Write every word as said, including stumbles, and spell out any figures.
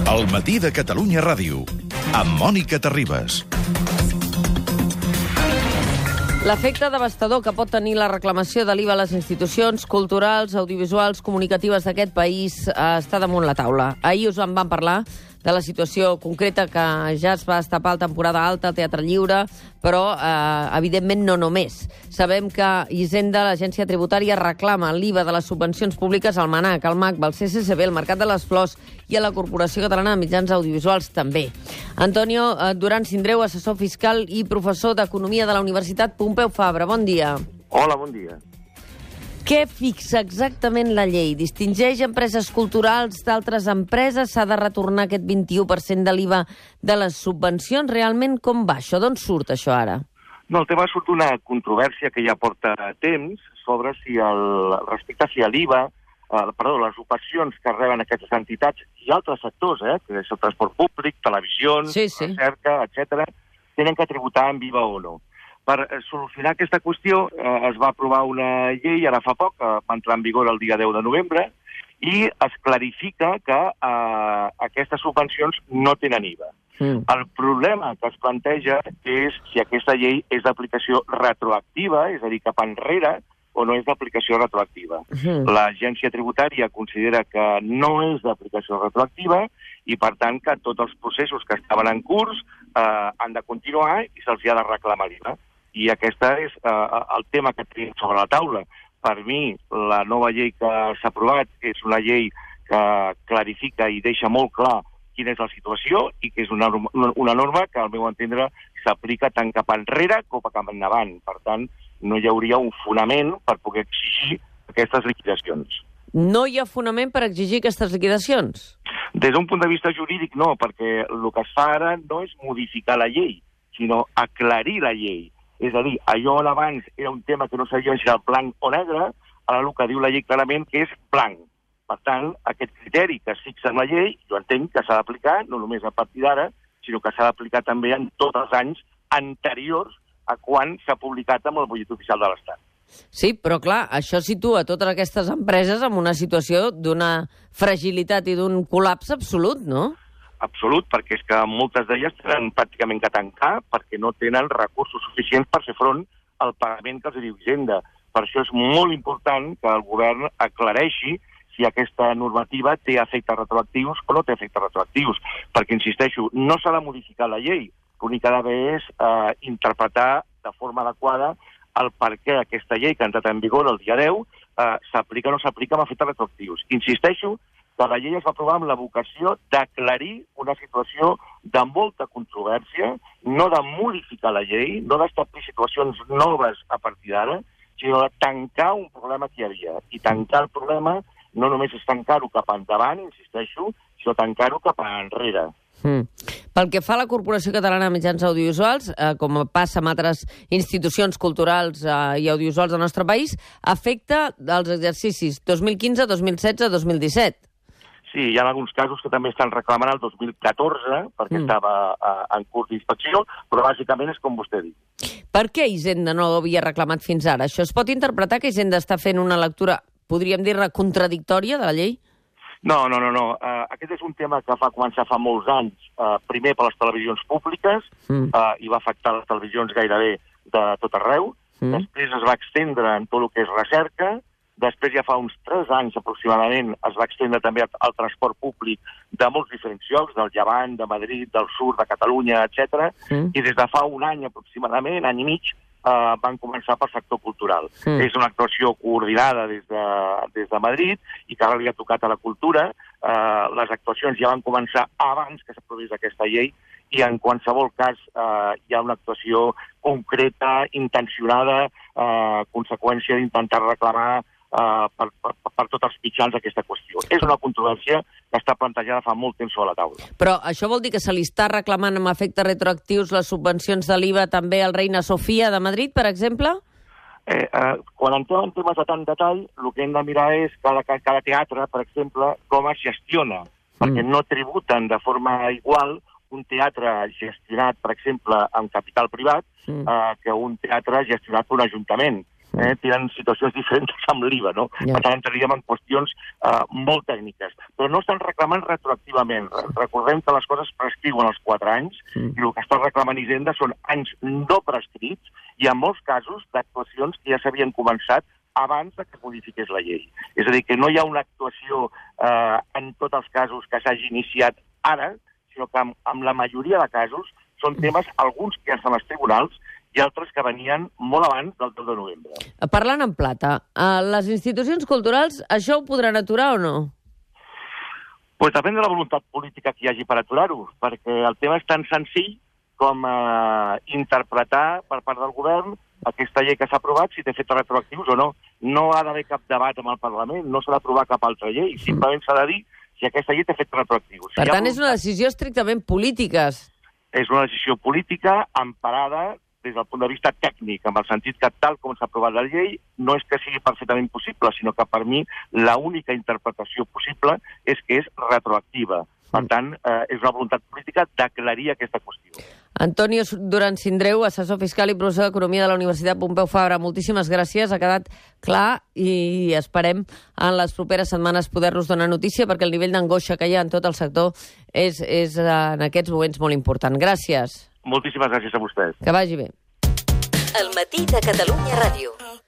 El matí de Catalunya Ràdio, amb Mònica Terribas. L'efecte devastador que pot tenir la reclamació de l'I V A a les institucions culturals, audiovisuals, comunicatives d'aquest país està damunt la taula. Ahir us en vam parlar de la situació concreta que ja es va estapar a temporada alta al Teatre Lliure, però, eh, evidentment, no només. Sabem que Hisenda, l'agència tributària, reclama l'I V A de les subvencions públiques al MANAC, al MACBA, al C C C B, al Mercat de les Flors i a la Corporació Catalana de Mitjans Audiovisuals també. Antonio eh, Duran Sindreu, assessor fiscal i professor d'Economia de la Universitat Pompeu Fabra. Bon dia. Hola, bon dia. Què fixa exactament la llei? Distingeix empreses culturals d'altres empreses? S'ha de retornar aquest vint-i-u per cent de l'I V A de les subvencions? Realment com va això? D'on surt això ara? No, el tema surt d'una controvèrsia que ja porta temps sobre si el, respecte si l'I V A, eh, perdó, les operacions que reben aquestes entitats i altres sectors, eh, que és el transport públic, televisions, sí, sí. recerca, etcètera, tenen que tributar en I V A o no. Per solucionar aquesta qüestió eh, es va aprovar una llei ara fa poc, que va entrar en vigor el dia deu de novembre, i es clarifica que eh, aquestes subvencions no tenen I V A. Mm. El problema que es planteja és si aquesta llei és d'aplicació retroactiva, és a dir, cap enrere, o no és d'aplicació retroactiva. Mm. L'agència tributària considera que no és d'aplicació retroactiva i, per tant, que tots els processos que estaven en curs eh, han de continuar i se'ls ha de reclamar l'I V A. I aquest és eh, el tema que tenim sobre la taula. Per mi, la nova llei que s'ha aprovat és una llei que clarifica i deixa molt clar quina és la situació i que és una, una norma que, al meu entendre, s'aplica tant cap enrere com cap endavant. Per tant, no hi hauria un fonament per poder exigir aquestes liquidacions. No hi ha fonament per exigir aquestes liquidacions? Des d'un punt de vista jurídic, no, perquè el que es fa ara no és modificar la llei, sinó aclarir la llei. És a dir, allò on abans era un tema que no sabia si era blanc o negre, ara el que diu la llei clarament que és blanc. Per tant, aquest criteri que es fixa en la llei, jo entenc que s'ha d'aplicar no només a partir d'ara, sinó que s'ha d'aplicar també en tots els anys anteriors a quan s'ha publicat amb el butlletí oficial de l'Estat. Sí, però clar, això situa totes aquestes empreses en una situació d'una fragilitat i d'un col·lapse absolut, no? Absolut, perquè és que moltes d'elles tenen pràcticament que tancar perquè no tenen recursos suficients per fer front al pagament que els diu Hisenda. Per això és molt important que el govern aclareixi si aquesta normativa té efectes retroactius o no té efectes retroactius. Perquè, insisteixo, no s'ha de modificar la llei. L'únic que ha d'haver és eh, interpretar de forma adequada el per què aquesta llei que ha entrat en vigor el dia deu eh, s'aplica o no s'aplica amb efectes retroactius. Insisteixo que la llei es va aprovar amb la vocació d'aclarir una situació de molta controvèrsia, no de modificar la llei, no d'establir situacions noves a partir d'ara, sinó de tancar un problema que hi havia. I tancar el problema no només és tancar-ho cap endavant, insisteixo, sinó tancar-ho cap enrere. Mm. Pel que fa a la Corporació Catalana de Mitjans Audiovisuals, eh, com passa amb altres institucions culturals eh, i audiovisuals del nostre país, afecta els exercicis dos mil quinze, dos mil setze, dos mil disset. Sí, hi ha alguns casos que també estan reclamant el dos mil catorze, perquè mm. estava uh, en curs d'inspecció, però bàsicament és com vostè diu. Per què Hisenda no havia reclamat fins ara? Això es pot interpretar que Hisenda està fent una lectura, podríem dir-ne, contradictòria de la llei? No, no, no. no. Uh, aquest és un tema que va començar fa molts anys, uh, primer per les televisions públiques, mm. uh, i va afectar les televisions gairebé de tot arreu, mm. després es va extendre en tot el que és recerca. Després, ja fa uns tres anys aproximadament, es va extendre també al transport públic de molts diferents llocs, del Llevant, de Madrid, del sud, de Catalunya, etcètera. Mm. I des de fa un any aproximadament, any i mig, eh, van començar pel sector cultural. Mm. És una actuació coordinada des de, des de Madrid i que ara li ha tocat a la cultura. Eh, les actuacions ja van començar abans que s'aprovés aquesta llei i en qualsevol cas eh, hi ha una actuació concreta, intencionada, eh, conseqüència d'intentar reclamar Uh, per, per, per tots els mitjans aquesta qüestió. És una controvèrsia que està plantejada fa molt temps sobre la taula. Però això vol dir que se li està reclamant amb efectes retroactius les subvencions de l'I V A també al Reina Sofia de Madrid, per exemple? Eh, eh, quan entrem en temes de tant detall, el que hem de mirar és cada, cada teatre, per exemple, com es gestiona, mm. perquè no tributen de forma igual un teatre gestionat, per exemple, amb capital privat, mm. eh, que un teatre gestionat per un ajuntament. eh, tenen situacions diferents amb l'I V A, no? Ja. Per tant, entraríem en qüestions eh, molt tècniques. Però no estan reclamant retroactivament. Recordem que les coses prescriuen als quatre anys mm. i el que està reclamant Hisenda són anys no prescrits i en molts casos d'actuacions que ja s'havien començat abans de que es modifiqués la llei. És a dir, que no hi ha una actuació eh, en tots els casos que s'hagi iniciat ara, sinó que amb, amb la majoria de casos són temes, alguns que ja estan als tribunals i altres que venien molt abans del deu de novembre. Parlant en plata, eh, les institucions culturals això ho podran aturar o no? Pues depèn de la voluntat política que hi hagi per aturar-ho, perquè el tema és tan senzill com eh, interpretar per part del govern aquesta llei que s'ha aprovat, si té efectes retroactius o no. No ha d'haver cap debat amb el Parlament, no s'ha d'aprovar cap altra llei, simplement s'ha de dir si aquesta llei té efectes retroactius. Per si tant, ha... és una decisió estrictament política. És una decisió política emparada des del punt de vista tècnic, amb el sentit que tal com s'ha aprovat la llei, no és que sigui perfectament possible, sinó que per mi l'única interpretació possible és que és retroactiva. Per tant, eh, és una voluntat política d'aclarir aquesta qüestió. Antonio Duran Sindreu, assessor fiscal i professor d'Economia de la Universitat Pompeu Fabra, moltíssimes gràcies, ha quedat clar i esperem en les properes setmanes poder-nos donar notícia perquè el nivell d'angoixa que hi ha en tot el sector és, és en aquests moments molt important. Gràcies. Moltíssimes gràcies a vostès. Que vagi bé. El matí de Catalunya Ràdio.